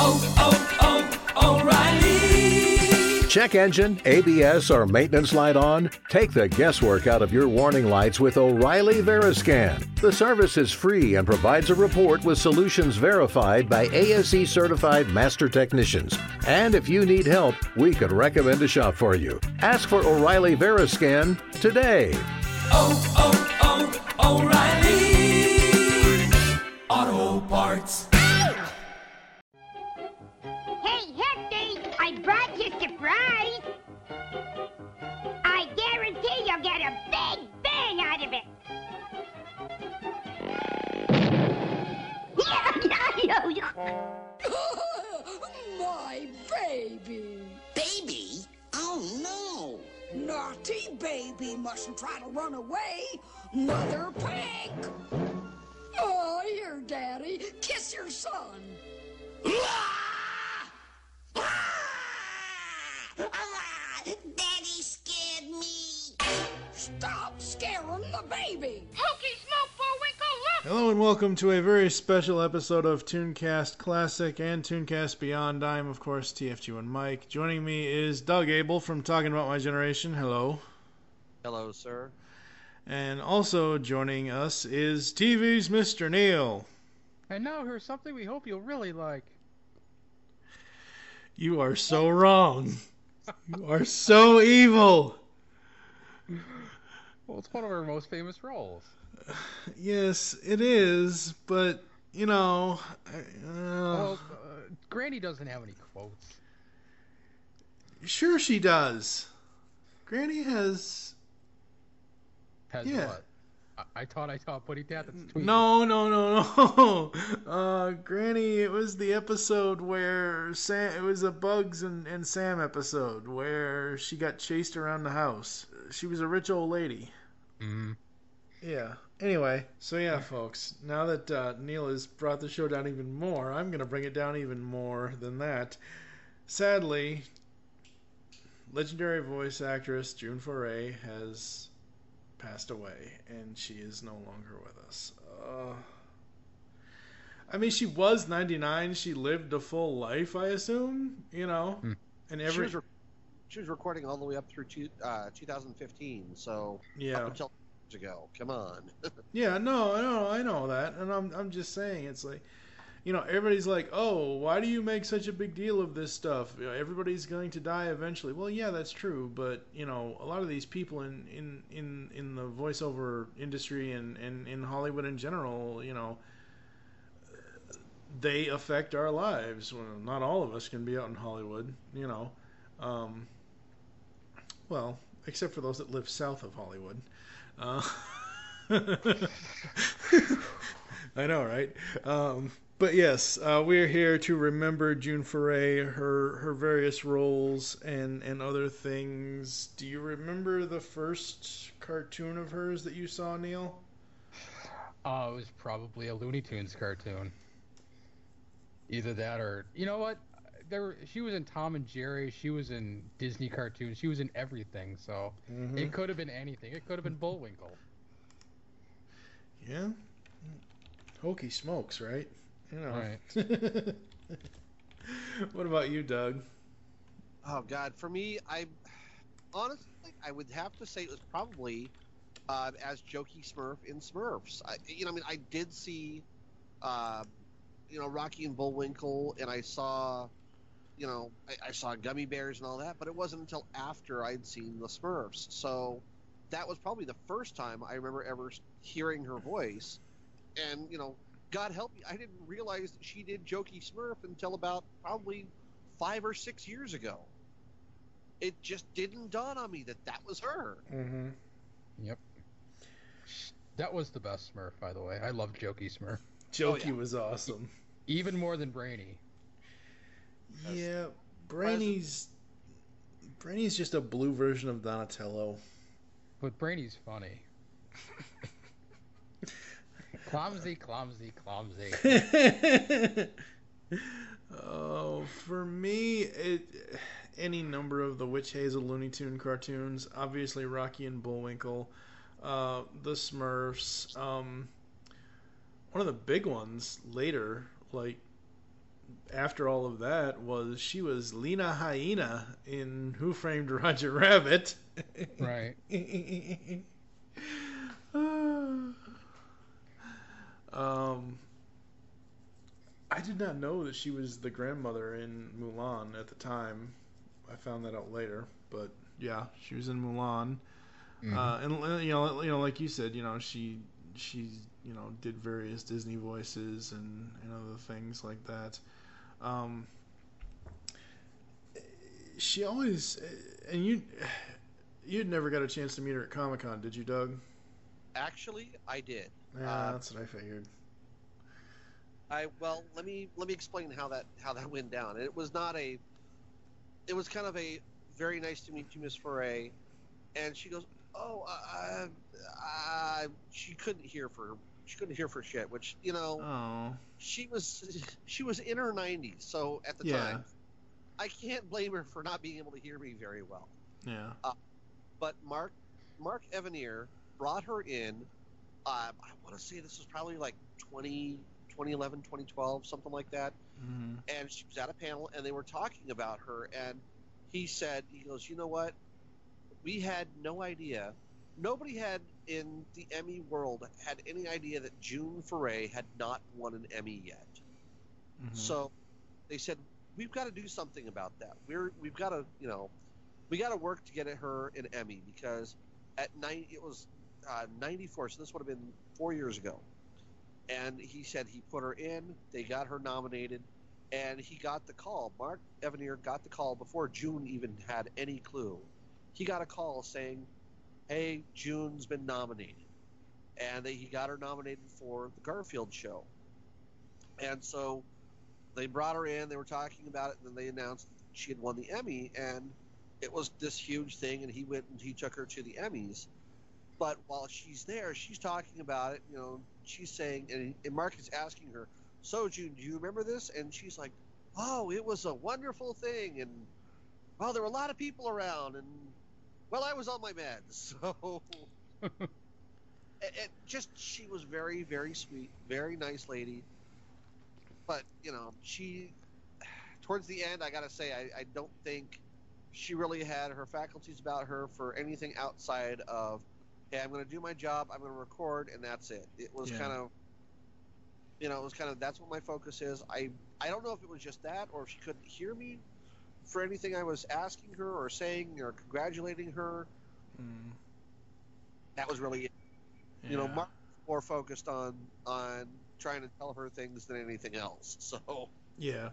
O'Reilly. Check engine, ABS, or maintenance light on? Take the guesswork out of your warning lights with O'Reilly Veriscan. The service is free and provides a report with solutions verified by ASE certified master technicians. And if you need help, we could recommend a shop for you. Ask for O'Reilly Veriscan today. O'Reilly Auto Parts. Hey, Hefty, I brought you a surprise. I guarantee you'll get a big bang out of it. My baby. Baby? Oh no! Naughty baby mustn't try to run away. Mother pig. Oh, here, Daddy. Kiss your son. Daddy scared me. Stop scaring the baby. Hokey Smoke Bullwinkle, look! Hello and welcome to a very special episode of Tooncast Classic and Tooncast Beyond. I'm, of course, TFG1 Mike. Joining me is Doug Abel from Talking About My Generation. Hello. Hello, sir. And also joining us is TV's Mr. Neil. And now here's something we hope you'll really like. You are so wrong. You are so evil. Well, it's one of our most famous roles. Yes, it is, but, you know... Granny doesn't have any quotes. Sure she does. Granny has... Has Yeah. what? I thought putting that. That's tweet. No. Granny, it was the episode where it was a Bugs and Sam episode where she got chased around the house. She was a rich old lady. Mm-hmm. Yeah. Anyway, so yeah, folks, now that Neil has brought the show down even more, I'm going to bring it down even more than that. Sadly, legendary voice actress June Foray has passed away, and she is no longer with us. I mean, she was 99. She lived a full life, I assume, you know. And She was recording all the way up through 2015, so Yeah. up until years ago. Come on. Yeah, no, I know that, and I'm just saying, it's like, you know, everybody's like, oh, why do you make such a big deal of this stuff? You know, everybody's going to die eventually. Well, yeah, that's true, but you know, a lot of these people in the voiceover industry and in Hollywood in general, you know, they affect our lives. Well, not all of us can be out in Hollywood, you know. Well, except for those that live south of Hollywood. I know, right? But yes, we're here to remember June Foray, her various roles and other things. Do you remember the first cartoon of hers that you saw, Neil? It was probably a Looney Tunes cartoon. Either that or, you know what? She was in Tom and Jerry. She was in Disney cartoons. She was in everything. So It could have been anything. It could have been Bullwinkle. Yeah. Hokey smokes, right? You know. Right. What about you, Doug? Oh God, for me, I would have to say it was probably as Jokey Smurf in Smurfs. I did see, Rocky and Bullwinkle, and I saw, I saw Gummy Bears and all that, but it wasn't until after I'd seen the Smurfs. So that was probably the first time I remember ever hearing her voice, and God help me, I didn't realize that she did Jokey Smurf until about probably 5 or 6 years ago. It just didn't dawn on me that was her. Mm-hmm. Yep. That was the best Smurf, by the way. I love Jokey Smurf. Jokey was awesome. Even more than Brainy. Yeah, Brainy's just a blue version of Donatello. But Brainy's funny. Clumsy. Oh, for me, any number of the Witch Hazel Looney Tune cartoons. Obviously, Rocky and Bullwinkle, the Smurfs. One of the big ones later, like after all of that was she was Lena Hyena in Who Framed Roger Rabbit. Right. I did not know that she was the grandmother in Mulan at the time. I found that out later, but yeah, she was in Mulan. And you know, like you said, you know, she did various Disney voices and other things like that. She always, and you'd never got a chance to meet her at Comic-Con, did you, Doug? Actually, I did. Yeah, that's what I figured. Well, let me explain how that went down. It was kind of a very nice to meet you, Miss Foray, and she goes, oh, she couldn't hear for shit, which, you know, she was in her 90s, so at the time, I can't blame her for not being able to hear me very well. Yeah. But Mark Evanier brought her in. I want to say this was probably like 2011, 2012, something like that. Mm-hmm. And she was at a panel, and they were talking about her. And he goes, you know what? We had no idea. Nobody had in the Emmy world had any idea that June Foray had not won an Emmy yet. Mm-hmm. So they said, we've got to do something about that. We've got to, you know, we got to work to get her an Emmy, because it was 94, so this would have been 4 years ago. And he said he put her in, they got her nominated, and he got the call. Mark Evanier got the call before June even had any clue. He got a call saying, hey, June's been nominated. And he got her nominated for the Garfield show. And so they brought her in, they were talking about it, and then they announced she had won the Emmy, and it was this huge thing, and he went and he took her to the Emmys. But while she's there, she's talking about it, you know, she's saying, and Mark is asking her, so June, do you remember this? And she's like, oh, it was a wonderful thing, and, well, there were a lot of people around, and, well, I was on my meds, so... she was very, very sweet, very nice lady. But, you know, towards the end, I gotta say, I don't think she really had her faculties about her for anything outside of, hey, I'm going to do my job, I'm going to record, and that's it. It was kind of, you know, that's what my focus is. I don't know if it was just that, or if she couldn't hear me for anything I was asking her or saying or congratulating her. That was really it. Yeah. You know, Mark was more focused on trying to tell her things than anything else. So yeah,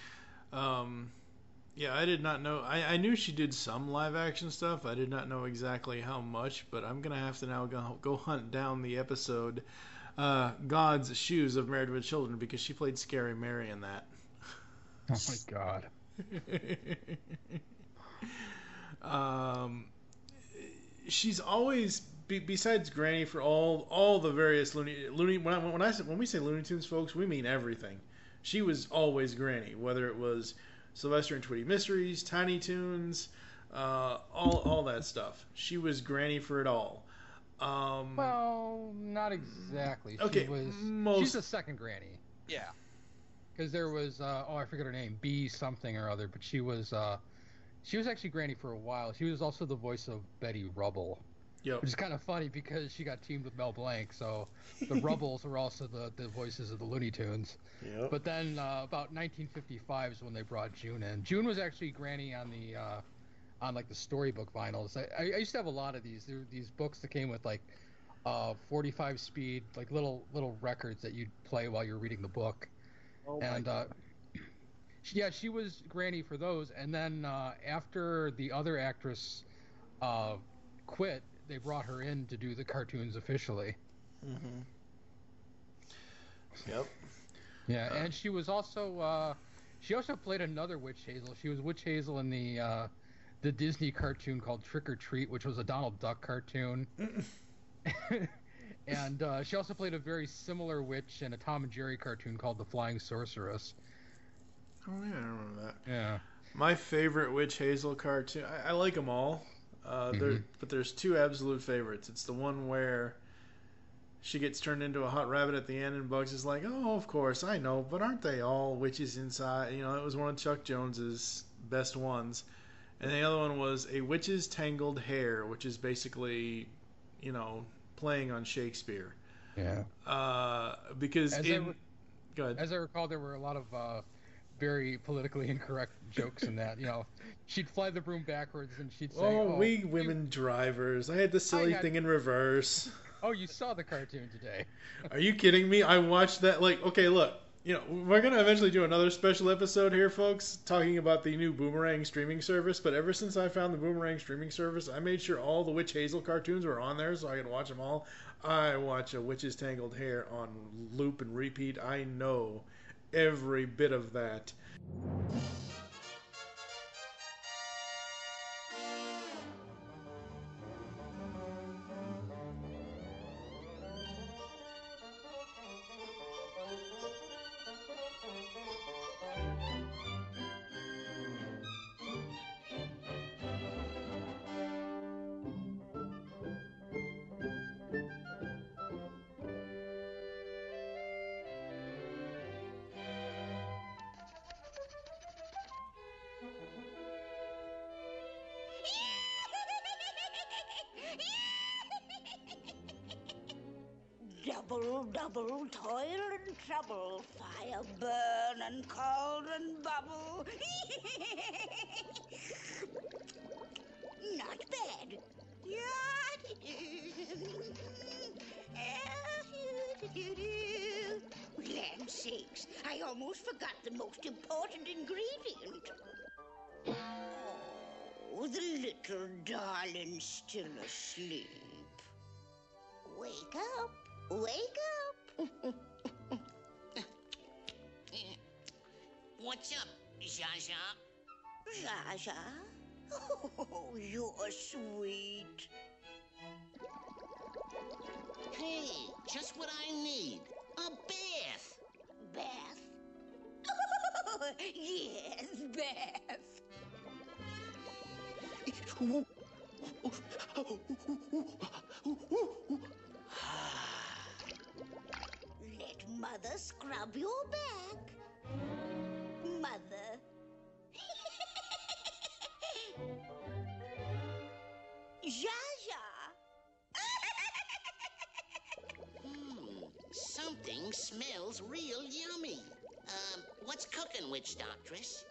yeah, I did not know. I knew she did some live action stuff. I did not know exactly how much, but I'm gonna have to now go hunt down the episode God's Shoes of Married with Children, because she played Scary Mary in that. Oh my God. She's always besides Granny for all the various Looney. When we say Looney Tunes, folks, we mean everything. She was always Granny, whether it was Sylvester and Tweety Mysteries, Tiny Toons, all that stuff. She was Granny for it all. Well, not exactly. Okay, she's the second Granny. yeah. Because there was, I forget her name, B something or other, but she was actually Granny for a while. She was also the voice of Betty Rubble. Yep. Which is kind of funny because she got teamed with Mel Blanc, so the Rubbles were also the voices of the Looney Tunes. Yep. But then about 1955 is when they brought June in. June was actually Granny on the like the storybook vinyls. I used to have a lot of these. There were these books that came with like 45 speed, like little records that you'd play while you're reading the book. Oh and she was Granny for those. And then after the other actress quit, they brought her in to do the cartoons officially. Mm-hmm. Yep. Yeah, and she was also she also played another Witch Hazel. She was Witch Hazel in the Disney cartoon called Trick or Treat, which was a Donald Duck cartoon. And she also played a very similar witch in a Tom and Jerry cartoon called The Flying Sorceress. Oh yeah, I remember that. Yeah. My favorite Witch Hazel cartoon. I like them all. But there's two absolute favorites. It's the one where she gets turned into a hot rabbit at the end, and Bugs is like, "Oh, of course, I know, but aren't they all witches inside?" You know, it was one of Chuck Jones's best ones. And the other one was A Witch's Tangled Hair, which is basically, you know, playing on Shakespeare. Yeah. Because go ahead. As I recall, there were a lot of very politically incorrect jokes in that. You know, she'd fly the broom backwards and she'd say, "Oh, we women drivers. I had the silly thing in reverse." Oh, you saw the cartoon today. Are you kidding me? I watched that. Like, okay, look. You know, we're going to eventually do another special episode here, folks, talking about the new Boomerang streaming service. But ever since I found the Boomerang streaming service, I made sure all the Witch Hazel cartoons were on there so I could watch them all. I watch A Witch's Tangled Hair on loop and repeat. I know every bit of that. Double, double toil and trouble, fire burn and cauldron bubble. Not bad. Land sakes, I almost forgot the most important ingredient. Oh, the little darling's still asleep. Wake up. Wake up! What's up, Zsa Zsa? Zsa Zsa? Oh, you're sweet. Hey, just what I need. A bath. Bath? Yes, bath. Let Mother scrub your back. Mother. Zsa Zsa. Something smells real yummy. What's cooking, Witch Doctress?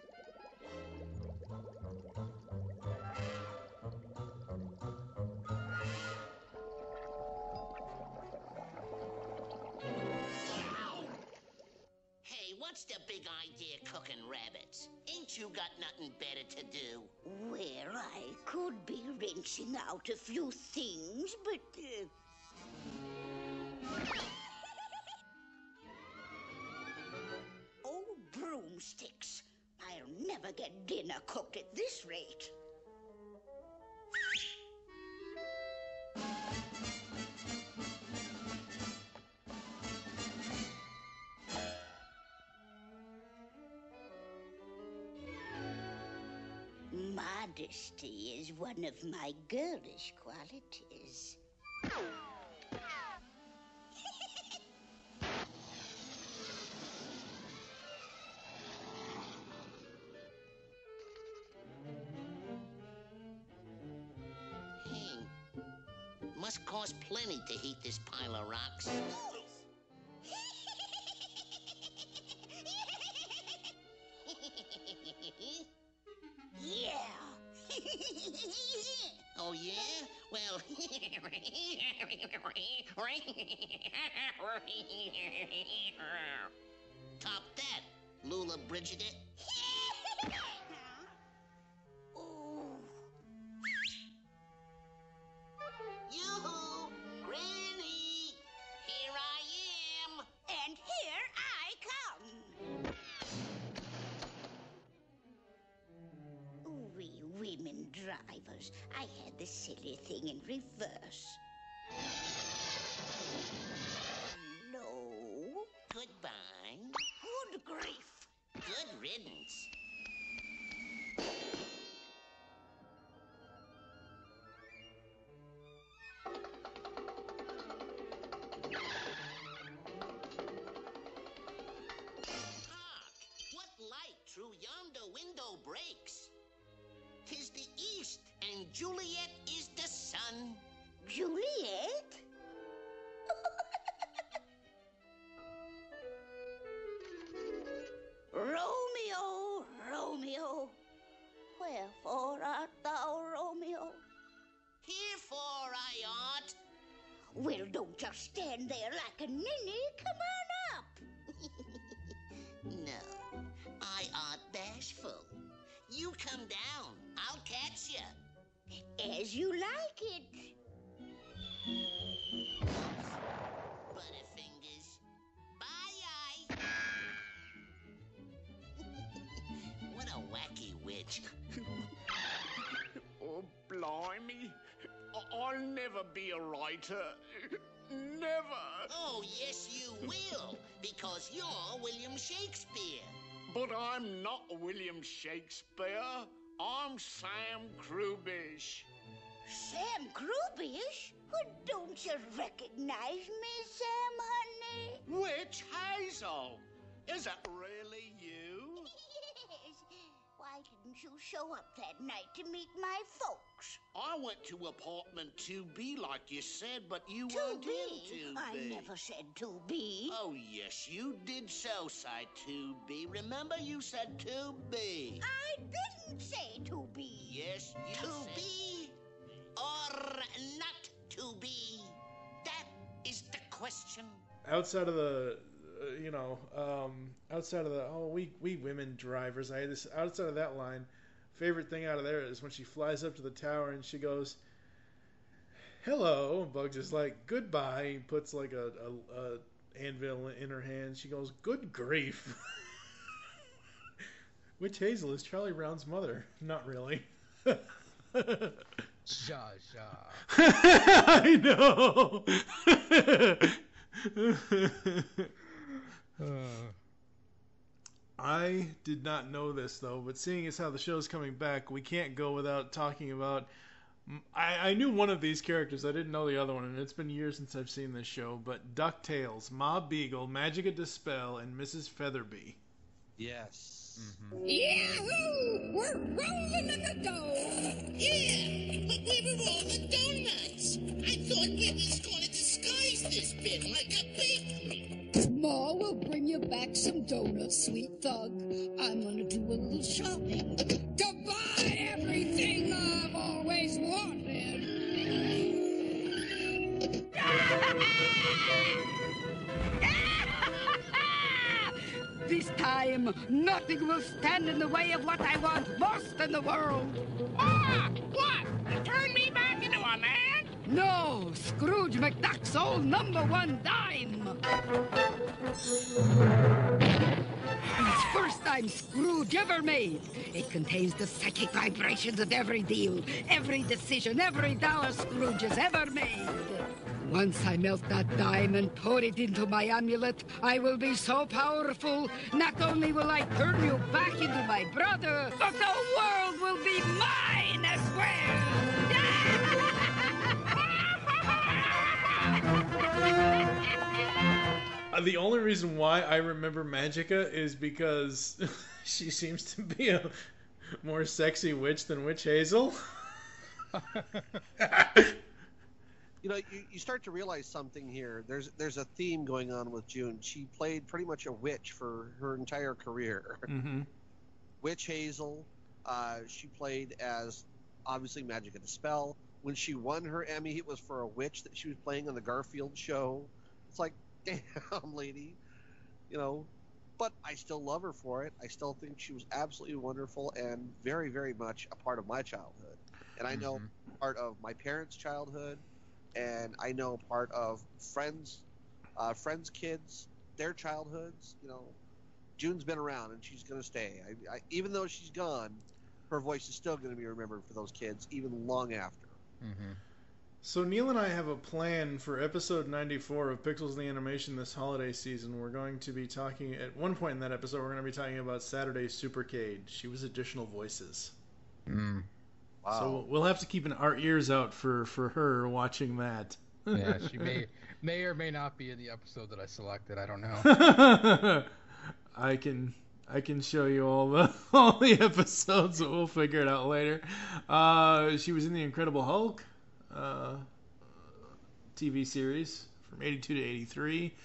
What's the big idea cooking rabbits? Ain't you got nothing better to do? Well, I could be rinsing out a few things, but... Oh, broomsticks. I'll never get dinner cooked at this rate. Modesty is one of my girlish qualities. Must cost plenty to heat this pile of rocks. Yeah. Oh, yeah? Well... Top that, Lula Brigida. Oh. Yoo-hoo! Granny! Here I am! And here I come. We women drivers, I had the silly thing in reverse. No. Goodbye. Good grief. Good riddance. yonder window breaks. 'Tis the east, and Juliet is the sun. Juliet? Romeo, Romeo, wherefore art thou Romeo? Herefore I ought. Well, don't just stand there like a ninny. Come on up. No, I art bashful. You come down, I'll catch ya. As you like it. Butterfingers. Bye-eye. What a wacky witch. Oh, blimey. I'll never be a writer. Never. Oh, yes, you will, because you're William Shakespeare. But I'm not William Shakespeare. I'm Sam Krubish. Sam Krubish? Well, don't you recognize me, Sam, honey? Witch Hazel. Is that really you? Yes. Why didn't you show up that night to meet my folks? I went to apartment 2B like you said, but you weren't in 2B. I never said 2B. Oh, yes, you did so say 2B. Remember you said 2B. I didn't say 2B. Yes, you 2B or not 2B? That is the question. Outside of the, outside of the, we women drivers, I had this, outside of that line, favorite thing out of there is when she flies up to the tower and she goes, hello, Bugs is like, goodbye, he puts like a anvil in her hand, she goes, good grief. Witch Hazel is Charlie Brown's mother. Not really. Zha zha. I know. I did not know this though, but seeing as how the show's coming back, we can't go without talking about. I knew one of these characters, I didn't know the other one, and it's been years since I've seen this show. But DuckTales, Ma Beagle, Magica De Spell, and Mrs. Featherby. Yes. Mm-hmm. Yahoo! We're rolling in the dough! Yeah, but we were all the donuts. I thought we was going to disguise this bit like a bakery. Ma will bring you back some donuts, sweet thug. I'm gonna do a little shopping to buy everything I've always wanted. This time, nothing will stand in the way of what I want most in the world. Ah, what? Turn me back into a man? No, Scrooge McDuck's old #1 dime. It's first time Scrooge ever made. It contains the psychic vibrations of every deal, every decision, every dollar Scrooge has ever made. Once I melt that dime and pour it into my amulet, I will be so powerful, not only will I turn you back into my brother, but the world will be mine as well. The only reason why I remember Magica is because she seems to be a more sexy witch than Witch Hazel. You know, you start to realize something here. There's a theme going on with June. She played pretty much a witch for her entire career. Mm-hmm. Witch Hazel, she played as, obviously, Magica De Spell. When she won her Emmy, it was for a witch that she was playing on the Garfield show. It's like, damn, lady. You know, but I still love her for it. I still think she was absolutely wonderful and very, very much a part of my childhood. And I know part of my parents' childhood. And I know part of friends' kids, their childhoods. You know, June's been around and she's going to stay. Even though she's gone, her voice is still going to be remembered for those kids, even long after. Mm-hmm. So Neil and I have a plan for episode 94 of Pixels the Animation this holiday season. We're going to be talking, at one point in that episode, we're going to be talking about Saturday's Supercade. She was additional voices. Mm. Wow. So we'll have to keep our ears out for her watching that. Yeah, she may or may not be in the episode that I selected. I don't know. I can I can show you all the episodes, but we'll figure it out later. She was in the Incredible Hulk TV series from 82 to 83.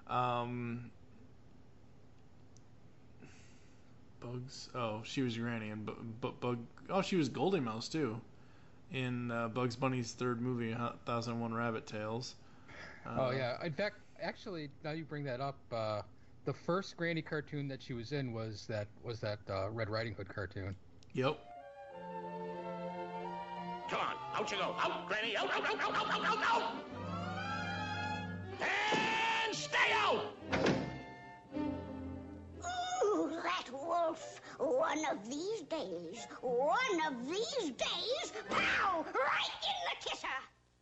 Bugs. Oh, she was Granny, and Bug. Oh, she was Goldie Mouse too, in Bugs Bunny's third movie, 1001 Rabbit Tales. Oh yeah. In fact, actually, now you bring that up, the first Granny cartoon that she was in was that Red Riding Hood cartoon. Yep. Come on, out you go. Out, Granny. Out, out, out, out, out, out, out, out. And stay out. Ooh, that wolf. One of these days, pow! Right in the kisser.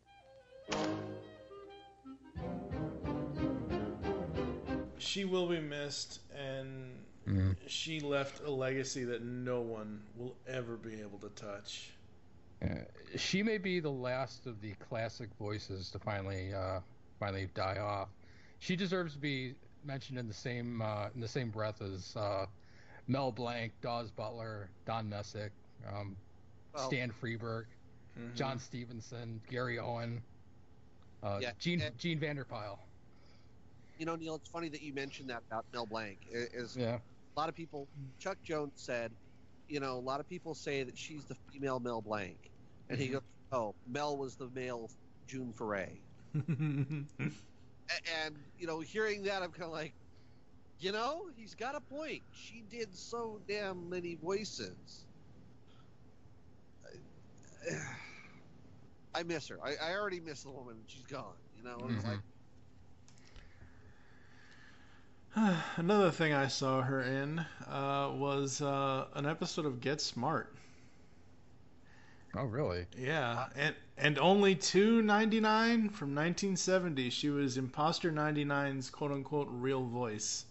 She will be missed, and she left a legacy that no one will ever be able to touch. She may be the last of the classic voices to finally die off. She deserves to be mentioned in the same breath as Mel Blanc, Dawes Butler, Don Messick, Stan Freberg, John Stevenson, Gary Owen, Gene Vanderpyle. You know, Neil, it's funny that you mentioned that about Mel Blanc. A lot of people, Chuck Jones said, you know, a lot of people say that she's the female Mel Blanc. And he goes, oh, Mel was the male June Foray. And, you know, hearing that, I'm kind of like, you know, he's got a point. She did so damn many voices. I miss her. I already miss the woman. She's gone, you know? It's like, another thing I saw her in was an episode of Get Smart. Oh, really? Yeah, and only $2.99 from 1970. She was Imposter 99's quote-unquote real voice.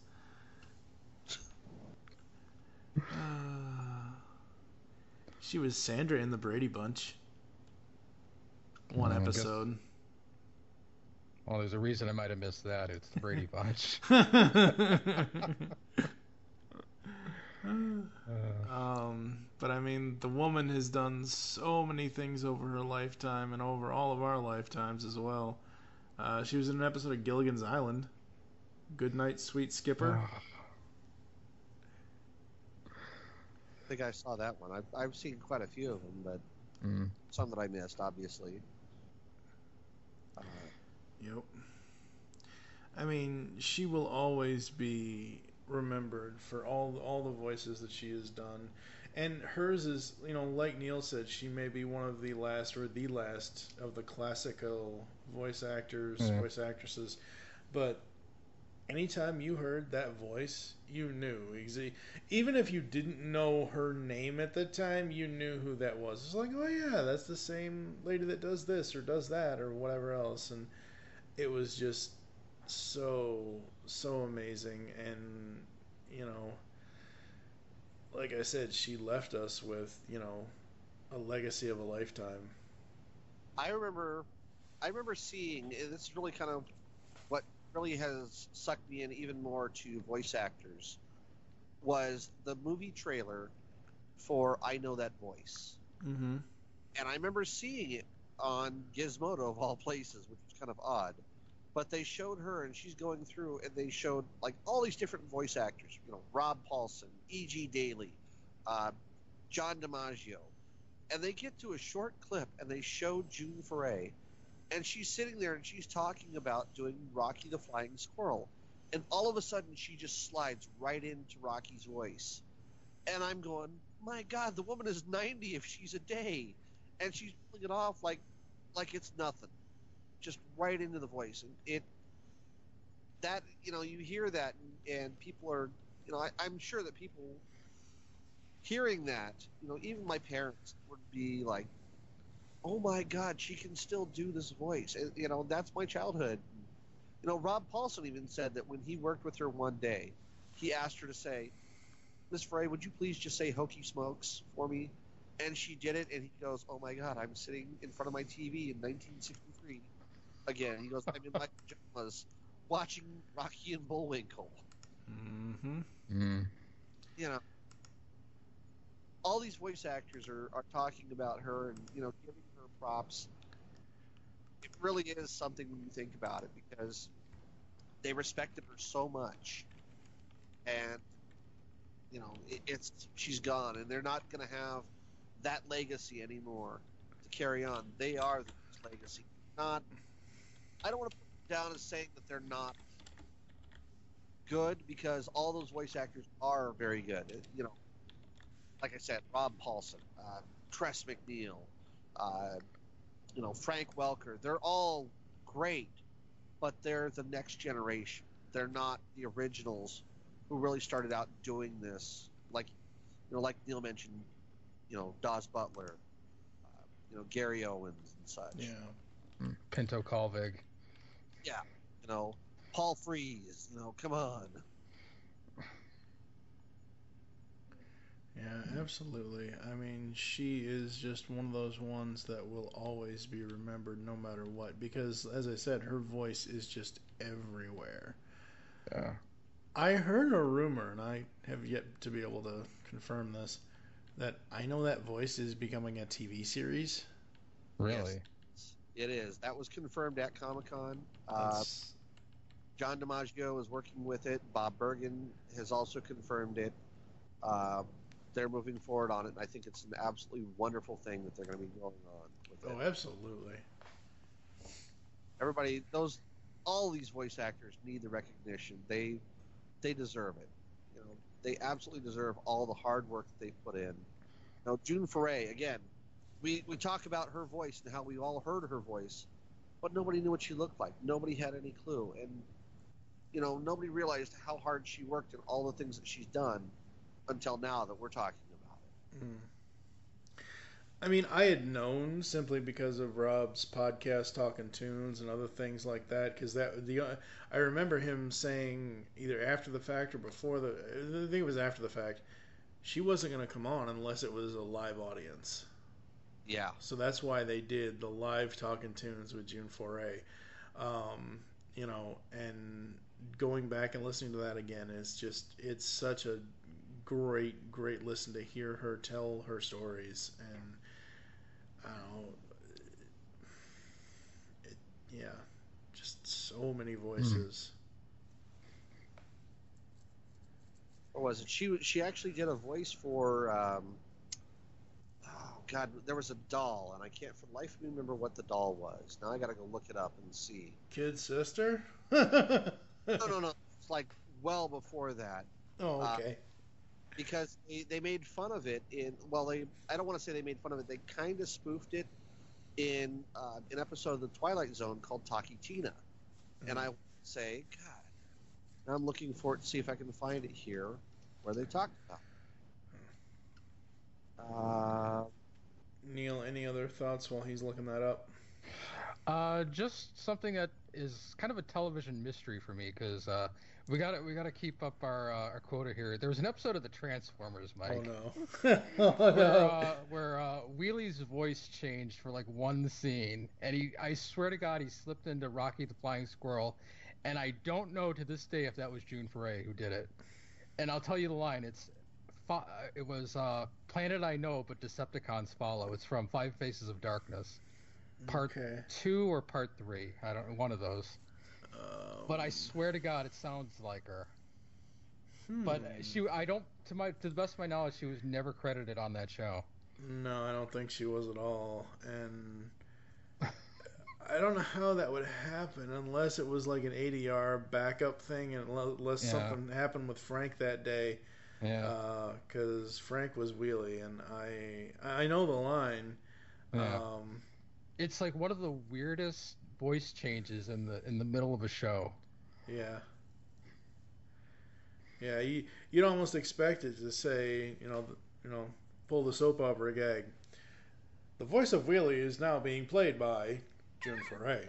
She was Sandra in the Brady Bunch. One episode. Well, there's a reason I might have missed that. It's the Brady Bunch. But I mean, the woman has done so many things over her lifetime and over all of our lifetimes as well. She was in an episode of Gilligan's Island. Good Night, Sweet Skipper. I think I saw that one. I've seen quite a few of them, but some that I missed, obviously. Yep. I mean, she will always be remembered for all the voices that she has done. And hers is, you know, like Neil said, she may be one of the last or the last of the classical voice actors, voice actresses. But anytime you heard that voice, you knew. Even if you didn't know her name at the time, you knew who that was. It's like, oh yeah, that's the same lady that does this or does that or whatever else. And it was just so amazing. And, you know, like I said, she left us with, you know, a legacy of a lifetime. I remember seeing, and this is really kind of what really has sucked me in even more to voice actors, was the movie trailer for I Know That Voice. Mm-hmm. And I remember seeing it on Gizmodo, of all places, which was kind of odd. But they showed her, and she's going through, and they showed like all these different voice actors. You know, Rob Paulson, E.G. Daily, John DiMaggio, and they get to a short clip, and they show June Foray, and she's sitting there, and she's talking about doing Rocky the Flying Squirrel, and all of a sudden she just slides right into Rocky's voice, and I'm going, my God, the woman is 90 if she's a day, and she's pulling it off like it's nothing. Just right into the voice, and that, you know, you hear that, and people are, you know, I'm sure that people hearing that, you know, even my parents would be like, oh my God, she can still do this voice, and, you know, that's my childhood. You know, Rob Paulson even said that when he worked with her one day, he asked her to say, Miss Foray, would you please just say Hokey Smokes for me? And she did it, and he goes, oh my God, I'm sitting in front of my TV in 1963. Again, he goes, I'm in my pajamas watching Rocky and Bullwinkle. Mm-hmm. you know, all these voice actors are talking about her and, you know, giving her props. It really is something when you think about it, because they respected her so much, and you know, she's gone, and they're not going to have that legacy anymore to carry on. They are the legacy. Not, I don't want to put them down as saying that they're not good, because all those voice actors are very good. You know, like I said, Rob Paulson, Tress MacNeille, you know, Frank Welker. They're all great, but they're the next generation. They're not the originals who really started out doing this. Like, you know, like Neil mentioned, you know, Dawes Butler, you know, Gary Owens and such. Yeah. Pinto Colvig. Yeah. You know, Paul Frees. You know, come on. Yeah, absolutely. I mean, she is just one of those ones that will always be remembered no matter what, because, as I said, her voice is just everywhere. Yeah. I heard a rumor, and I have yet to be able to confirm this, that I Know That Voice is becoming a TV series. Really? Yes, it is. That was confirmed at Comic-Con. John DiMaggio is working with it. Bob Bergen has also confirmed it. They're moving forward on it, and I think it's an absolutely wonderful thing that they're going to be going on with it. Oh, absolutely. Everybody, all these voice actors need the recognition. They deserve it. You know, they absolutely deserve all the hard work that they put in. Now, June Foray, again, we talk about her voice and how we all heard her voice, but nobody knew what she looked like. Nobody had any clue, and you know, nobody realized how hard she worked and all the things that she's done until now that we're talking about it. I mean, I had known simply because of Rob's podcast, Talking Tunes, and other things like that. Because I remember him saying either after the fact or before I think it was after the fact, she wasn't going to come on unless it was a live audience. Yeah. So that's why they did the live Talking Tunes with June Foray. You know, and going back and listening to that again it's such a great listen to hear her tell her stories, and I don't know, yeah, just so many voices. What was it? She actually did a voice for oh God, there was a doll, and I can't for the life of me remember what the doll was. Now I gotta go look it up and see. Kid Sister? No. It's like well before that. Oh, okay. Because they made fun of it I don't want to say they made fun of it. They kind of spoofed it in an episode of The Twilight Zone called Talkie Tina. And I would say, God, I'm looking for it to see if I can find it here where they talked about it. Neil, any other thoughts while he's looking that up? Just something that is kind of a television mystery for me, because we gotta keep up our quota here. There was an episode of the Transformers, Mike. Oh no! Where Wheelie's voice changed for like one scene, and I swear to God, he slipped into Rocky the Flying Squirrel, and I don't know to this day if that was June Foray who did it. And I'll tell you the line. It was Planet I Know, but Decepticons Follow. It's from Five Faces of Darkness. Part 2 or part 3. I don't know, one of those. But I swear to God, it sounds like her. But to the best of my knowledge, she was never credited on that show. No, I don't think she was at all. And I don't know how that would happen unless it was like an ADR backup thing, and unless something happened with Frank that day. Yeah. Because Frank was Wheelie, and I know the line. Yeah. It's like one of the weirdest voice changes in the middle of a show. Yeah. Yeah, you'd almost expect it to say, you know, pull the soap opera gag. The voice of Wheelie is now being played by June Foray.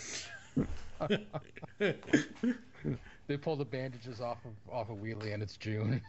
They pull the bandages off of Wheelie, and it's June.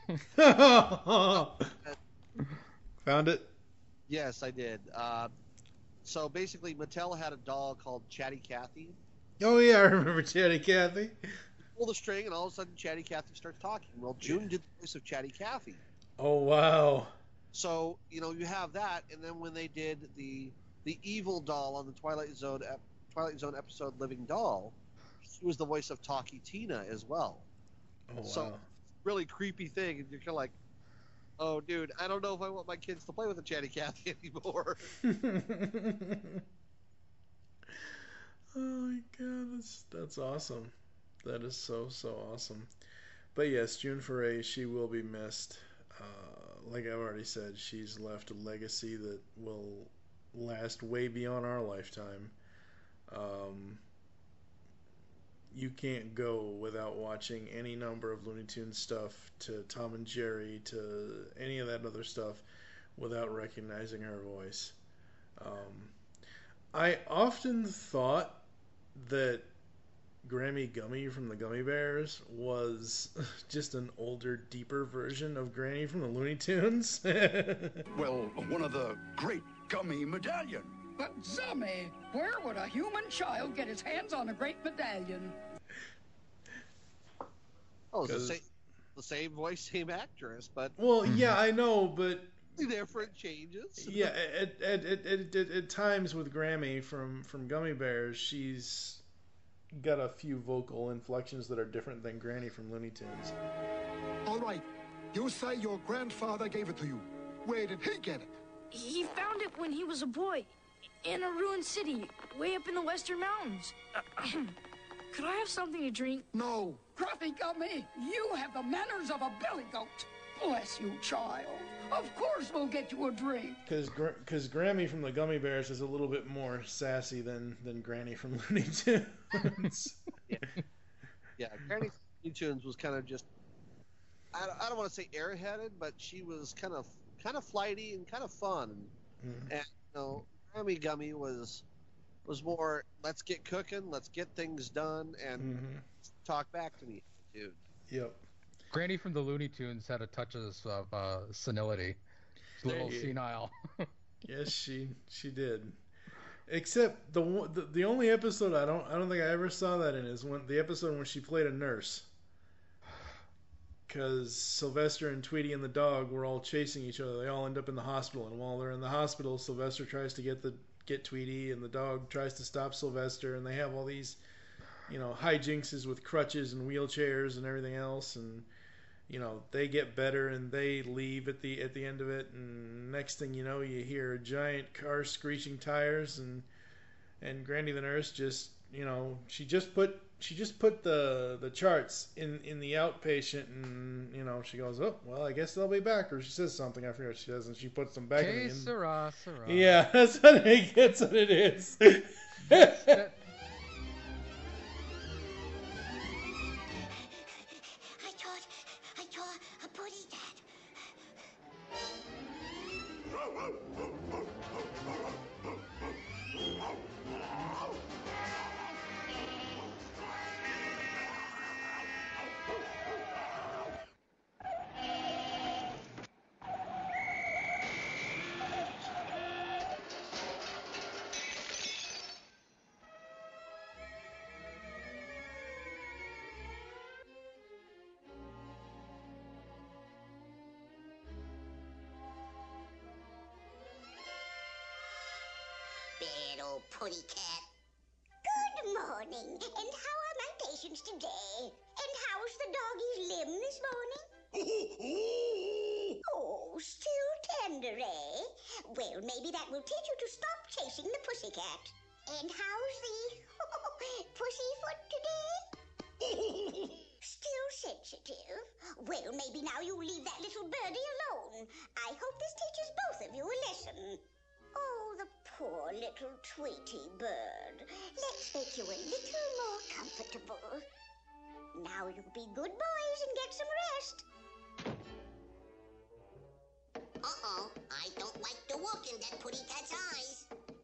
Found it? Yes, I did. So basically, Mattel had a doll called Chatty Cathy. Oh yeah, I remember Chatty Cathy. Pull the string, and all of a sudden, Chatty Cathy starts talking. Well, June did the voice of Chatty Cathy. Oh wow. So you have that, and then when they did the evil doll on the Twilight Zone episode Living Doll, she was the voice of Talkie Tina as well. Oh So wow. really creepy thing, and you're kind of like, oh dude, I don't know if I want my kids to play with a Chatty Cathy anymore. Oh my god, that's awesome. That is so awesome. But yes, June Foray, she will be missed. Like I've already said, she's left a legacy that will last way beyond our lifetime. You can't go without watching any number of Looney Tunes stuff, to Tom and Jerry, to any of that other stuff, without recognizing her voice. I often thought that Grammy Gummy from the Gummy Bears was just an older, deeper version of Granny from the Looney Tunes. Well, one of the great Gummy medallion. But Zummy, where would a human child get his hands on a great medallion? Oh, it's the same voice, same actress, but well, yeah, I know, but different changes. yeah, at times with Grammy from Gummy Bears, she's got a few vocal inflections that are different than Granny from Looney Tunes. All right, you say your grandfather gave it to you. Where did he get it? He found it when he was a boy, in a ruined city, way up in the Western Mountains. Could I have something to drink? No. Gruffy Gummy, you have the manners of a billy goat. Bless you, child. Of course we'll get you a drink. Because Grammy from the Gummy Bears is a little bit more sassy than Granny from Looney Tunes. Yeah, Granny from Looney Tunes was kind of just, I don't want to say airheaded, but she was kind of flighty and kind of fun. Mm-hmm. And Grammy Gummy was more, let's get cooking, let's get things done, and talk back to me, dude. Yep. Granny from the Looney Tunes had a touch of senility. She's a little senile. Yes, she did. Except the only episode I don't think I ever saw that in is the episode when she played a nurse. Because Sylvester and Tweety and the dog were all chasing each other. They all end up in the hospital, and while they're in the hospital, Sylvester tries to get Tweety, and the dog tries to stop Sylvester, and they have all these, hijinks with crutches and wheelchairs and everything else, and they get better and they leave at the end of it, and next thing you know, you hear a giant car screeching tires, and Granny the nurse just she just put the charts in the outpatient, and she goes, oh well, I guess they'll be back, or she says something, I forget what she says, and she puts them back in. Sirrah. Yeah, that's what it is. I saw a putty cat. Bad old putty cat. Good morning, and how are my patients today? And how's the doggy's limb this morning? Oh, still tender, eh? Well, maybe that will teach you to stop chasing the pussycat. And how's the pussyfoot today? Still sensitive? Well, maybe now you leave that little birdie alone. I hope this teaches both of you a lesson. Oh, the poor little Tweety bird. Let's make you a little more comfortable. Now you be good boys and get some rest. Uh-oh, I don't like the look in that putty cat's eyes.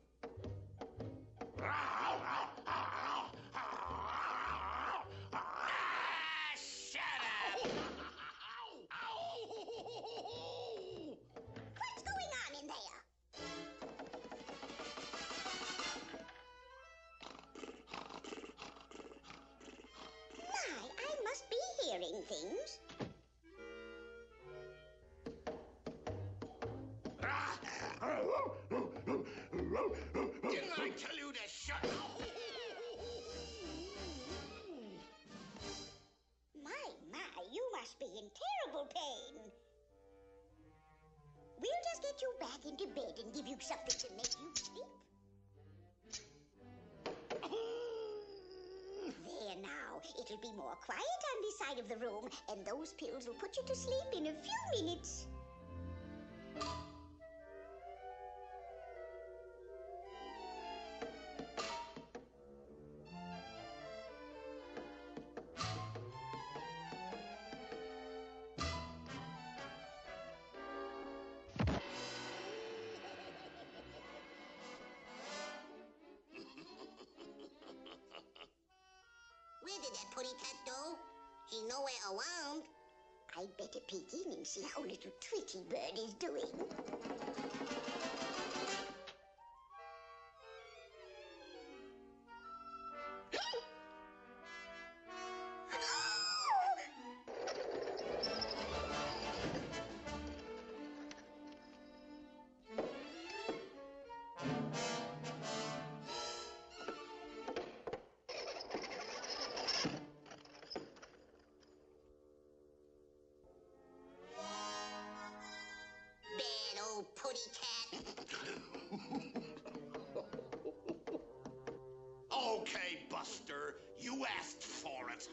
What's going on in there? My, I must be hearing things. Didn't I tell you to shut up? My, you must be in terrible pain. We'll just get you back into bed and give you something to make you sleep. There now, it'll be more quiet on this side of the room, and those pills will put you to sleep in a few minutes. Where did that putty cat go? She's nowhere around. I'd better peek in and see how little Tweety Bird is doing. Bad old putty cat. Okay, Buster, you asked for it.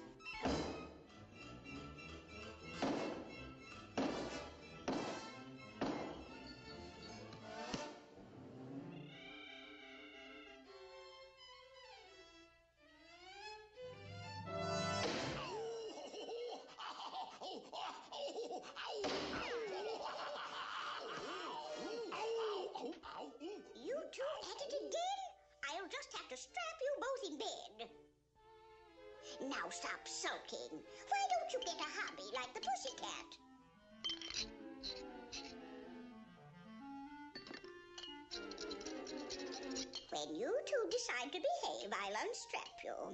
You two at it again? I'll just have to strap you both in bed. Now stop sulking. Why don't you get a hobby like the pussycat? When you two decide to behave, I'll unstrap you.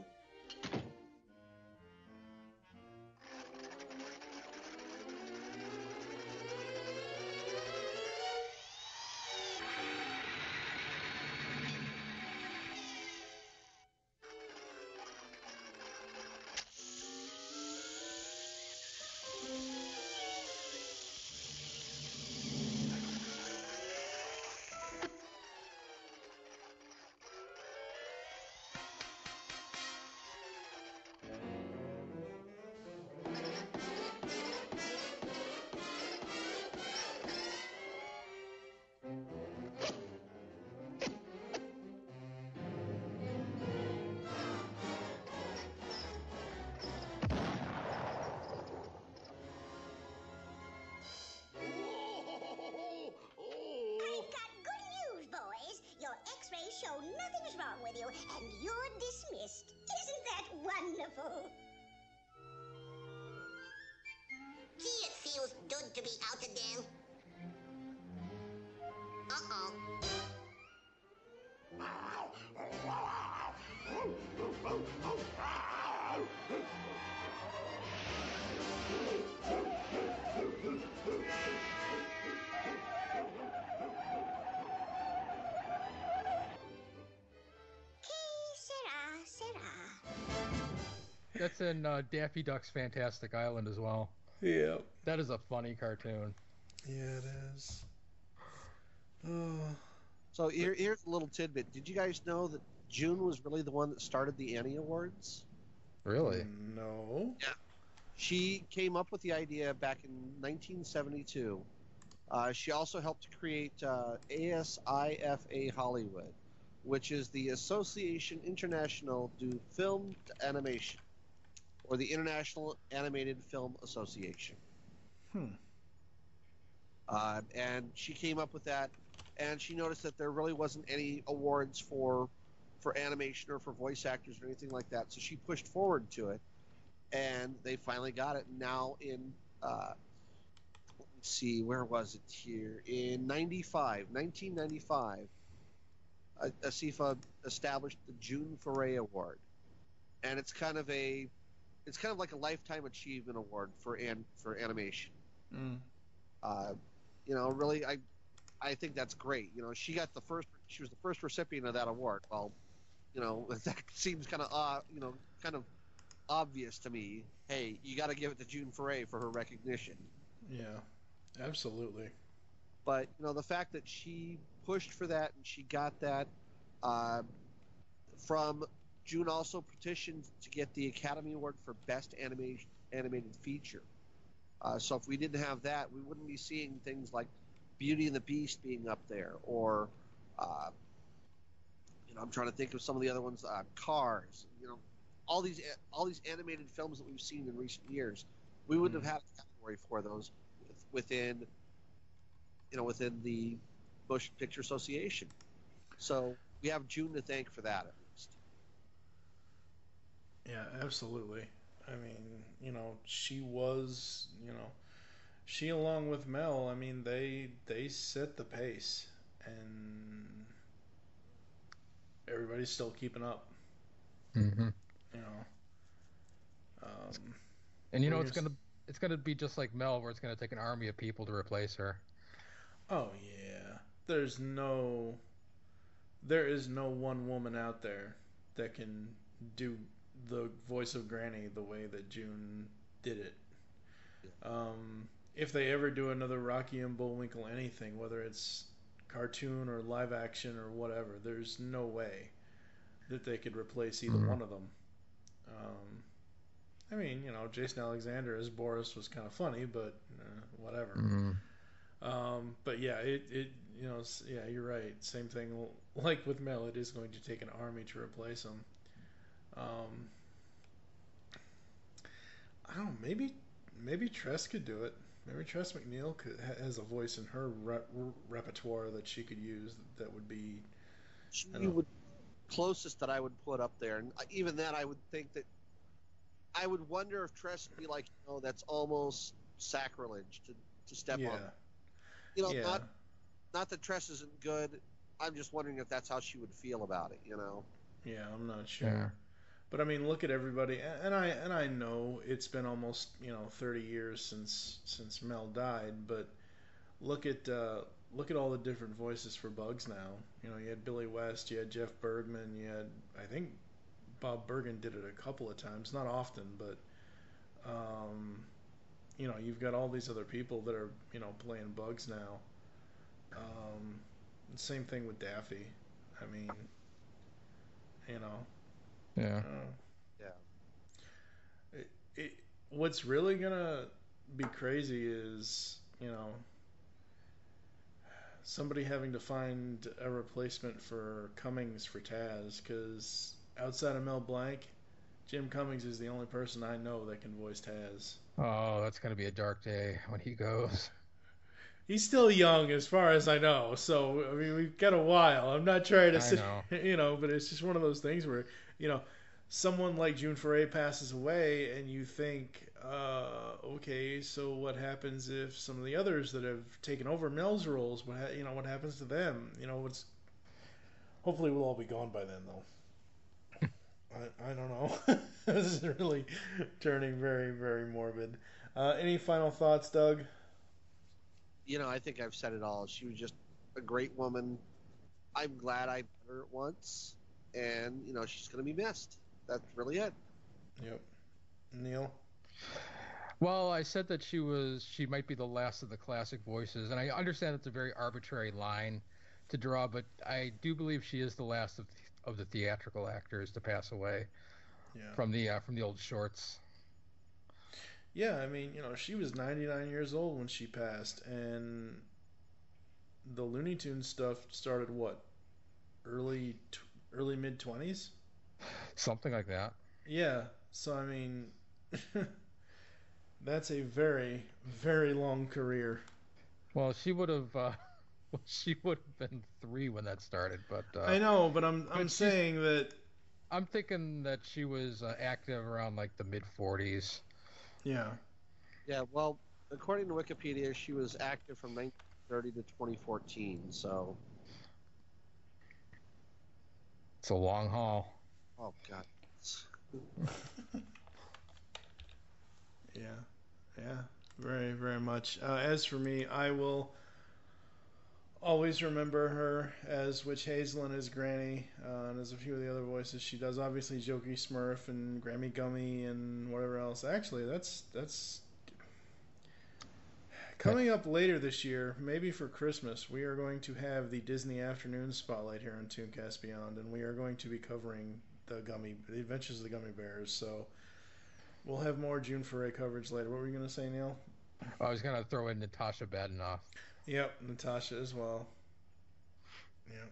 I've got good news, boys. Your x-rays show nothing's wrong with you, and you're dismissed. Isn't that wonderful? Gee, it feels good to be out again. Uh-oh. That's in Daffy Duck's Fantastic Island as well. Yeah. That is a funny cartoon. Yeah, it is. Oh. So here's a little tidbit. Did you guys know that June was really the one that started the Annie Awards? Really? No. Yeah. She came up with the idea back in 1972. She also helped to create ASIFA Hollywood, which is the Association Internationale du Film d'Animation, or the International Animated Film Association. And she came up with that, and she noticed that there really wasn't any awards for animation or for voice actors or anything like that, so she pushed forward to it, and they finally got it. Now in let's see, where was it here? In 1995, ASIFA established the June Foray Award, and it's kind of like a lifetime achievement award for animation. Mm. Really, I think that's great. She got she was the first recipient of that award. Well, that seems kind of kind of obvious to me. Hey, you got to give it to June Foray for her recognition. Yeah, absolutely. But the fact that she pushed for that and she got that, from June also petitioned to get the Academy Award for Best Animated Feature. So if we didn't have that, we wouldn't be seeing things like Beauty and the Beast being up there, or I'm trying to think of some of the other ones, Cars. All these animated films that we've seen in recent years, we wouldn't have had a category for those within the Motion Picture Association. So we have June to thank for that, at least. Yeah, absolutely. I mean, she was, she along with Mel, I mean, they set the pace, and everybody's still keeping up. Mm-hmm. And it's gonna be just like Mel, where it's gonna take an army of people to replace her. Oh yeah, there is no one woman out there that can do the voice of Granny the way that June did it. If they ever do another Rocky and Bullwinkle anything, whether it's cartoon or live action or whatever, there's no way that they could replace either one of them. I mean, Jason Alexander as Boris was kind of funny, but whatever. But yeah, yeah, you're right. Same thing like with Mel. It is going to take an army to replace him. I don't know. Maybe Tress could do it. Maybe Tress MacNeille has a voice in her repertoire that she could use. That would be. Closest that I would put up there, and even that I would think that I would wonder if Tress would be like, that's almost sacrilege to step on. Not that Tress isn't good. I'm just wondering if that's how she would feel about it. Yeah, I'm not sure. Yeah. But I mean, look at everybody, and I know it's been almost 30 years since Mel died, but look at all the different voices for Bugs now. You had Billy West, you had Jeff Bergman, you had, I think Bob Bergen did it a couple of times, not often, but you've got all these other people that are playing Bugs now. Same thing with Daffy. I mean, yeah. What's really gonna be crazy is somebody having to find a replacement for Cummings for Taz, because outside of Mel Blanc, Jim Cummings is the only person I know that can voice Taz. Oh, that's gonna be a dark day when he goes. He's still young, as far as I know. So I mean, we've got a while. I'm not trying to say, but it's just one of those things where someone like June Foray passes away, and you think, okay, so what happens if some of the others that have taken over Mel's roles? What happens to them? Hopefully we'll all be gone by then, though. I don't know. This is really turning very, very morbid. Any final thoughts, Doug? I think I've said it all. She was just a great woman. I'm glad I met her once, and she's going to be missed. That's really it. Yep. Neil? Well, I said that she might be the last of the classic voices, and I understand it's a very arbitrary line to draw, but I do believe she is the last of the theatrical actors to pass away from the old shorts. Yeah, I mean, she was 99 years old when she passed, and the Looney Tunes stuff started what? Early mid-20s? Something like that. Yeah, so I mean, that's a very, very long career. Well, she would have been 3 when that started, but I know, but I'm saying that I'm thinking that she was active around like the mid-40s. Yeah. Yeah, well, according to Wikipedia, she was active from 1930 to 2014, so it's a long haul. Oh God. Yeah, very, very much. As for me, I will always remember her as Witch Hazel and as Granny, and as a few of the other voices she does. Obviously, Jokey Smurf and Grammy Gummy and whatever else. Actually, that's coming up later this year. Maybe for Christmas, we are going to have the Disney Afternoon Spotlight here on Tooncast Beyond, and we are going to be covering the Adventures of the Gummy Bears. So we'll have more June Foray coverage later. What were you going to say, Neil? I was going to throw in Natasha Badenoch. Yep, Natasha as well. Yep.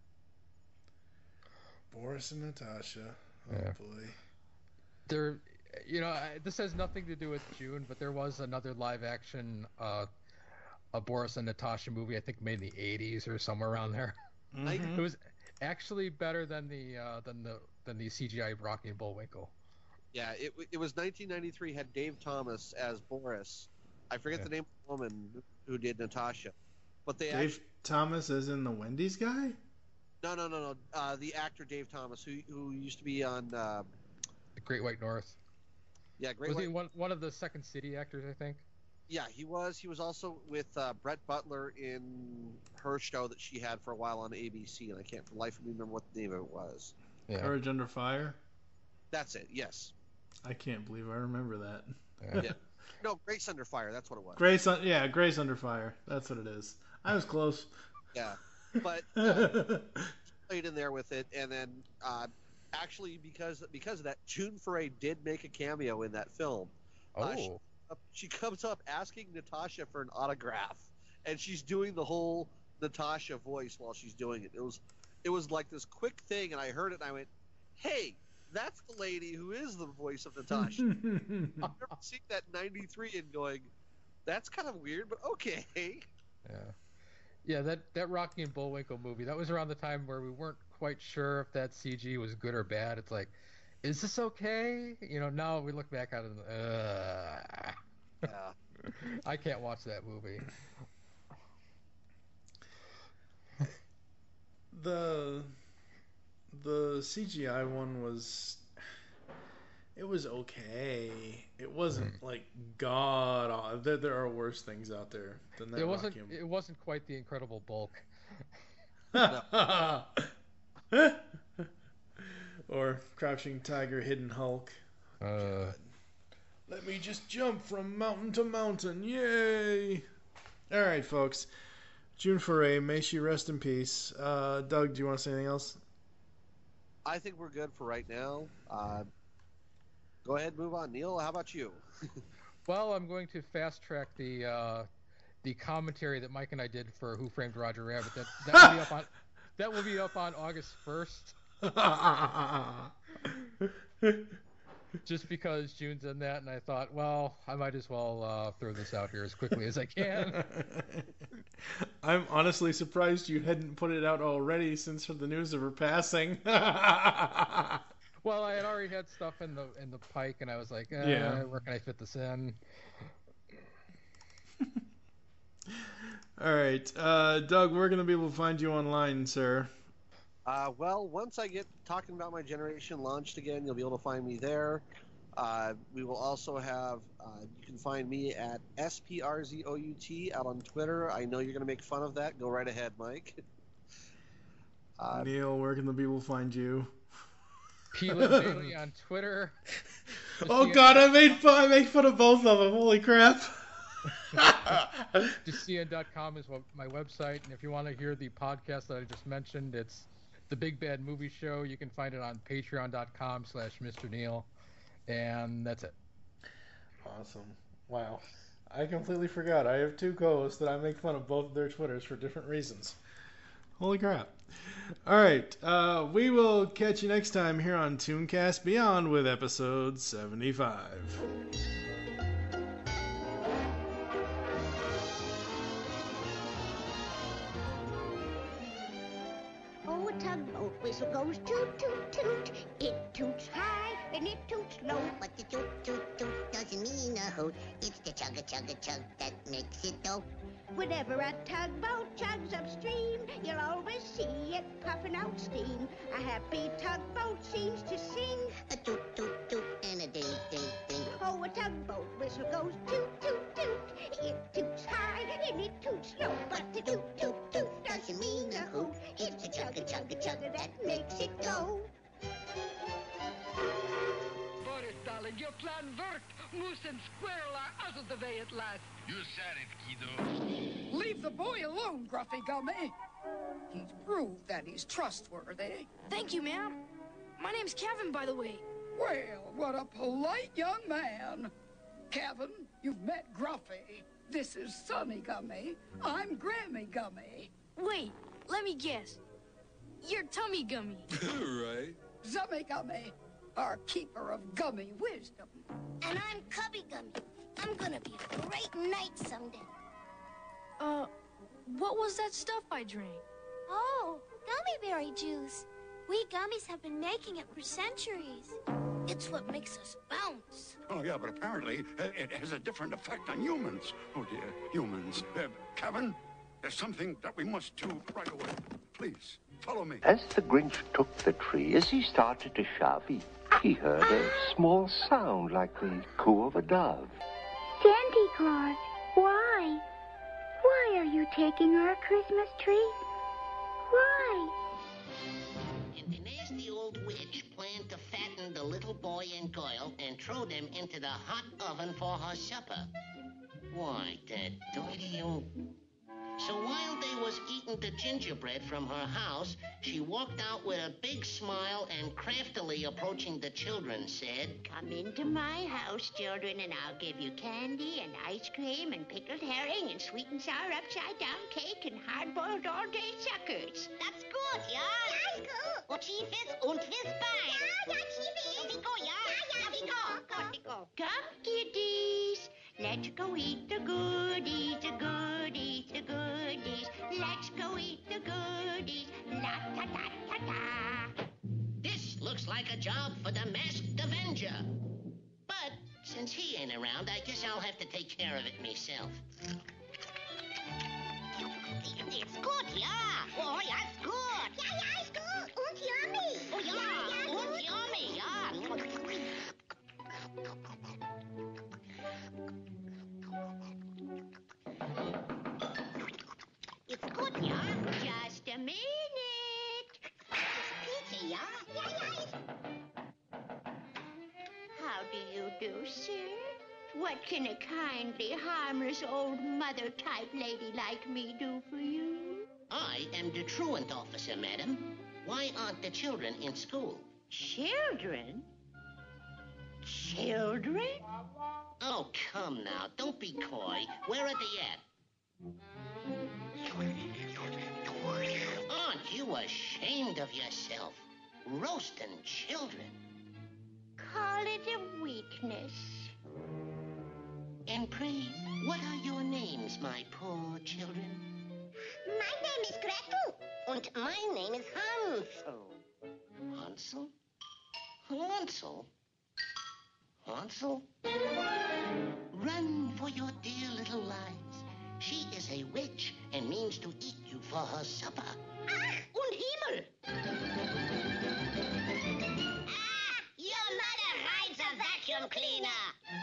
Boris and Natasha. Oh, yeah. Boy. This has nothing to do with June, but there was another live-action a Boris and Natasha movie, I think made in the 80s or somewhere around there. Mm-hmm. It was actually better than the CGI Rocky and Bullwinkle. Yeah, it was 1993, had Dave Thomas as Boris. I forget the name of the woman who did Natasha. But Dave Thomas as in the Wendy's guy? No. The actor Dave Thomas, who used to be on... The Great White North. Yeah, Was he one of the Second City actors, I think? Yeah, he was. He was also with Brett Butler in her show that she had for a while on ABC, and I can't for the life of me remember what the name of it was. Yeah. Courage Under Fire? That's it, yes. I can't believe I remember that. Yeah. No, Grace Under Fire, that's what it was. Grace Under Fire. That's what it is. I was close. Yeah. But played in there with it, and then actually because of that, June Foray did make a cameo in that film. She comes up asking Natasha for an autograph, and she's doing the whole Natasha voice while she's doing it. It was like this quick thing, and I heard it, and I went, "Hey, that's the lady who is the voice of Natasha." I've never seen that in '93 and going, "That's kind of weird, but okay." Yeah, that Rocky and Bullwinkle movie, that was around the time where we weren't quite sure if that CG was good or bad. It's like, is this okay? Now we look back at it and yeah. I can't watch that movie. The CGI one was okay. It wasn't like god. There are worse things out there than that. It wasn't quite the Incredible Bulk. Or Crouching Tiger, Hidden Hulk. Let me just jump from mountain to mountain. Yay! All right, folks. June Foray, may she rest in peace. Doug, do you want to say anything else? I think we're good for right now. Go ahead and move on. Neil, how about you? Well, I'm going to fast track the commentary that Mike and I did for Who Framed Roger Rabbit. That will be up on August 1st. Just because June's in that, and I thought, well, I might as well throw this out here as quickly as I can. I'm honestly surprised you hadn't put it out already since the news of her passing. Well, I had already had stuff in the pike, and I was like, where can I fit this in? All right, Doug, we're going to be able to find you online, sir. Well, once I get talking about my generation launched again, you'll be able to find me there. We will also have, you can find me at SPRZOUT out on Twitter. I know you're going to make fun of that. Go right ahead, Mike. Neil, where can the people find you? Peeling Bailey on Twitter. Oh God, I make fun of both of them. Holy crap. JustCN.com is my website, and if you want to hear the podcast that I just mentioned, it's The Big Bad Movie Show. You can find it on patreon.com/Mr. Neil, and that's it. Awesome. Wow. I completely forgot. I have two co-hosts that I make fun of both of their Twitters for different reasons. Holy crap. All right. We will catch you next time here on Tooncast Beyond with episode 75. Oh, a tugboat whistle goes toot, toot, toot. It toots high and it toots low. But the toot, toot, toot doesn't mean a hoot. It's the chugga, chugga, chug that makes it go. Whenever a tugboat chugs upstream, you'll always see it puffing out steam. A happy tugboat seems to sing a toot, toot, toot and a ding, ding, ding. Oh, a tugboat whistle goes toot, toot, toot. It toots high and it toots low. But the toot, toot, toot makes it go. Boris, darling, your plan worked. Moose and Squirrel are out of the way at last. You said it, Guido. Leave the boy alone, Gruffy Gummy. He's proved that he's trustworthy. Thank you, ma'am. My name's Kevin, by the way. Well, what a polite young man. Kevin, you've met Gruffy. This is Sonny Gummy. I'm Grammy Gummy. Wait, let me guess. You're Tummy Gummy. Right. Zummy Gummy, our keeper of gummy wisdom. And I'm Cubby Gummy. I'm gonna be a great knight someday. What was that stuff I drank? Oh, gummy berry juice. We gummies have been making it for centuries. It's what makes us bounce. Oh, yeah, but apparently it has a different effect on humans. Oh, dear, humans. Kevin, there's something that we must do right away. Please, follow me. As the Grinch took the tree, as he started to shove, he heard a small sound like the coo of a dove. Santa Claus, why? Why are you taking our Christmas tree? Why? And the nasty old witch planned to fatten the little boy and girl and throw them into the hot oven for her supper. Why, that dirty old... So while they was eating the gingerbread from her house, she walked out with a big smile and craftily approaching the children said, "Come into my house, children, and I'll give you candy and ice cream and pickled herring and sweet and sour upside-down cake and hard-boiled all-day suckers." That's good, ja? Ja, ist gut. Und schief ist und Whisbein. Ja, ja, schief ist. Wie go, ja? Ja, wie go. Come, kiddies. Let's go eat the goodies, the goodies, the goodies. Let's go eat the goodies. La-ta-ta-ta-ta. "This looks like a job for the Masked Avenger. But since he ain't around, I guess I'll have to take care of it myself." It's good, ja. Oh, ja, it's good. Ja, ja, it's good. Und yummy. Oh, ja, und yummy, ja. It's good, ja? Just a minute. It's peachy, ja? Ja, ja, it's... How do you do, sir? What can a kindly, harmless old mother-type lady like me do for you? I am the truant officer, madam. Why aren't the children in school? Children? Children? Oh, come now. Don't be coy. Where are they at? Aren't you ashamed of yourself? Roasting children. Call it a weakness. And pray, what are your names, my poor children? My name is Gretel. And my name is Hansel. Hansel? Hansel? Hansel? Run for your dear little lives. She is a witch and means to eat you for her supper. Ach, und Himmel! Your mother rides a vacuum cleaner.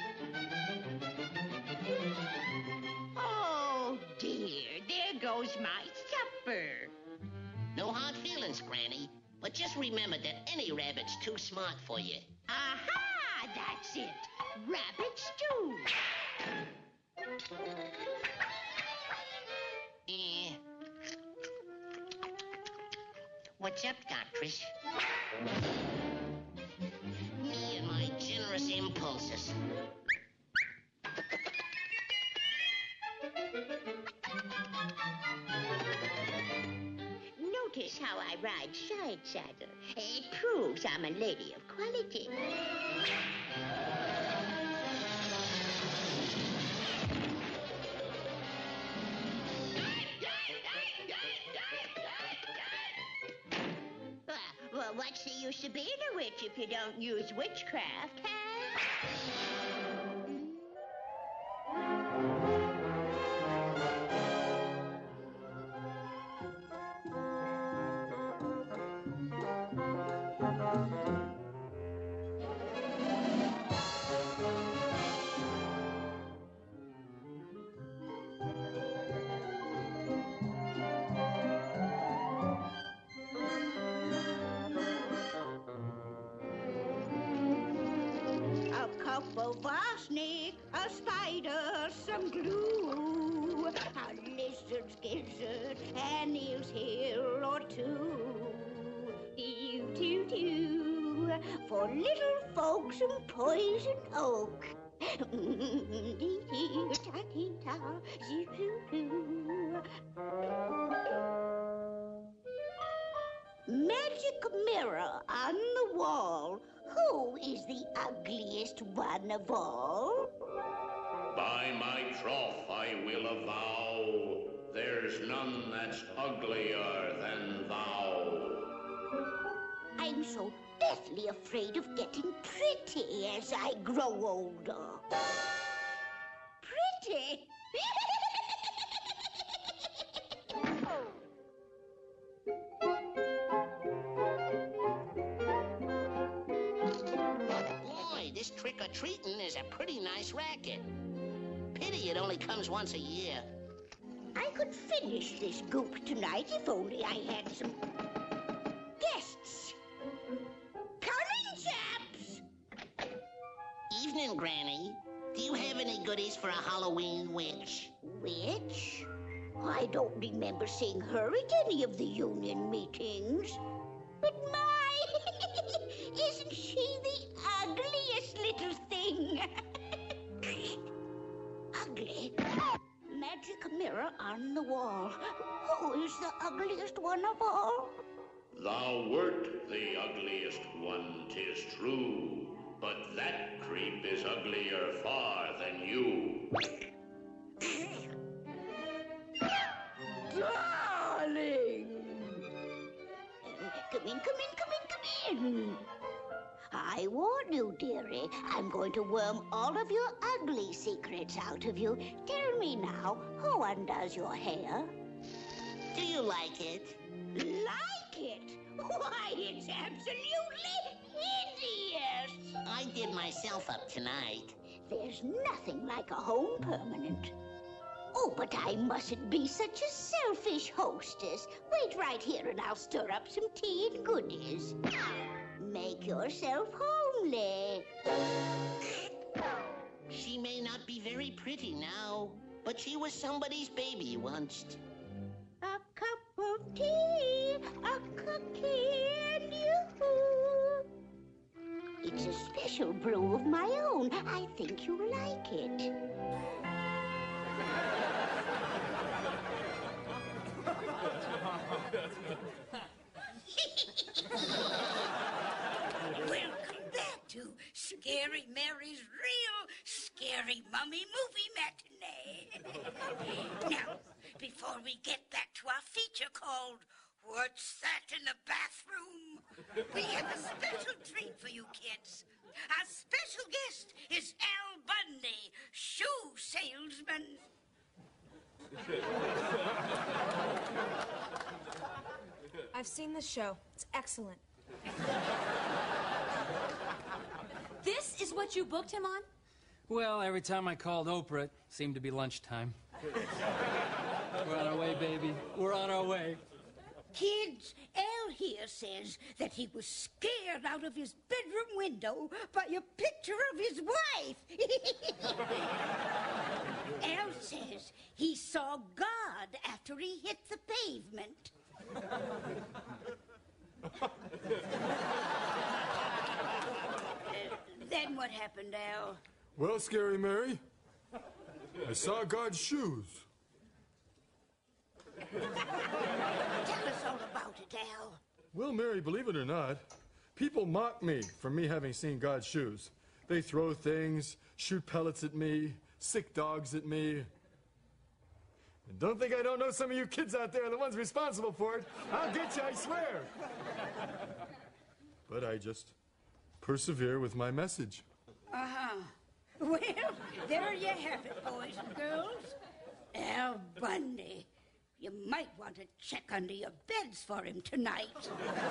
Oh, dear. There goes my supper. No hard feelings, Granny. But just remember that any rabbit's too smart for you. Aha! That's it. Rabbit stew. What's up, Doctress? Me and my generous impulses. Notice how I ride side saddle. It proves I'm a lady of quality. Well, what's the use of being a witch if you don't use witchcraft, huh? of arsenic, a spider, some glue, a lizard's gizzard, an eel's heel or two. Do, for little folks some poison oak. Magic mirror on the wall. Who is the ugliest one of all? By my troth, I will avow, there's none that's uglier than thou. I'm so deathly afraid of getting pretty as I grow older. Pretty? Boy, this trick-or-treating is a pretty nice racket. Pity it only comes once a year. I could finish this goop tonight if only I had some guests. Come in, chaps! Evening, Granny. Do you have any goodies for a Halloween witch? Witch? I don't remember seeing her at any of the union meetings. But my, isn't she the ugliest little thing? Ugly? Magic mirror on the wall. Who is the ugliest one of all? Thou wert the ugliest one, 'tis true, but that creep is uglier far than you. Darling! Come in. I warn you, dearie, I'm going to worm all of your ugly secrets out of you. Tell me now, who undoes your hair? Do you like it? Like it? Why, it's absolutely hideous! I did myself up tonight. There's nothing like a home permanent. Oh, but I mustn't be such a selfish hostess. Wait right here and I'll stir up some tea and goodies. Make yourself homely. She may not be very pretty now, but she was somebody's baby once. A cup of tea, a cookie, and you. It's a special brew of my own. I think you'll like it. Welcome back to Scary Mary's Real Scary Mummy Movie Matinee. Now, before we get back to our feature called What's That in the Bathroom? We have a special treat for you kids. Our special guest is Al Bundy, shoe salesman. I've seen the show. It's excellent. This is what you booked him on? Well, every time I called Oprah, it seemed to be lunchtime. We're on our way, baby. We're on our way. Kids, Al here says that he was scared out of his bedroom window by a picture of his wife. Al says he saw God after he hit the pavement. Then what happened, Al? Well, Scary Mary, I saw God's shoes. Tell us all about it, Al. Well, Mary, believe it or not, people mock me for me having seen God's shoes. They throw things, shoot pellets at me, sick dogs at me. And don't think I don't know some of you kids out there are the ones responsible for it. I'll get you, I swear. But I just persevere with my message. Uh-huh. Well, there you have it, boys and girls. Al Bundy. You might want to check under your beds for him tonight.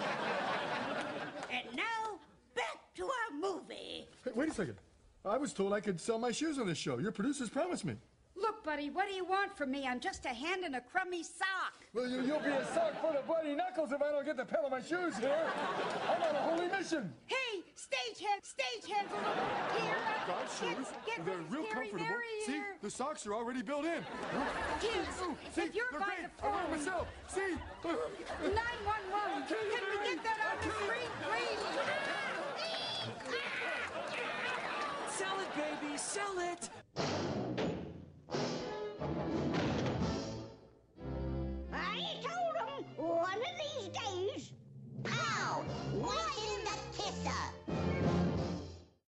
And now, back to our movie. Hey, wait a second. I was told I could sell my shoes on this show. Your producers promised me. Look, buddy, what do you want from me? I'm just a hand in a crummy sock. Well, you'll be a sock full of bloody knuckles if I don't get the pedal of my shoes here. I'm on a holy mission. Hey, stagehands here. God's shoes, they're real comfortable. See, the socks are already built in. Kids, see, if you're they're by great. the phone, I wear myself. See? 911. Can we get that out of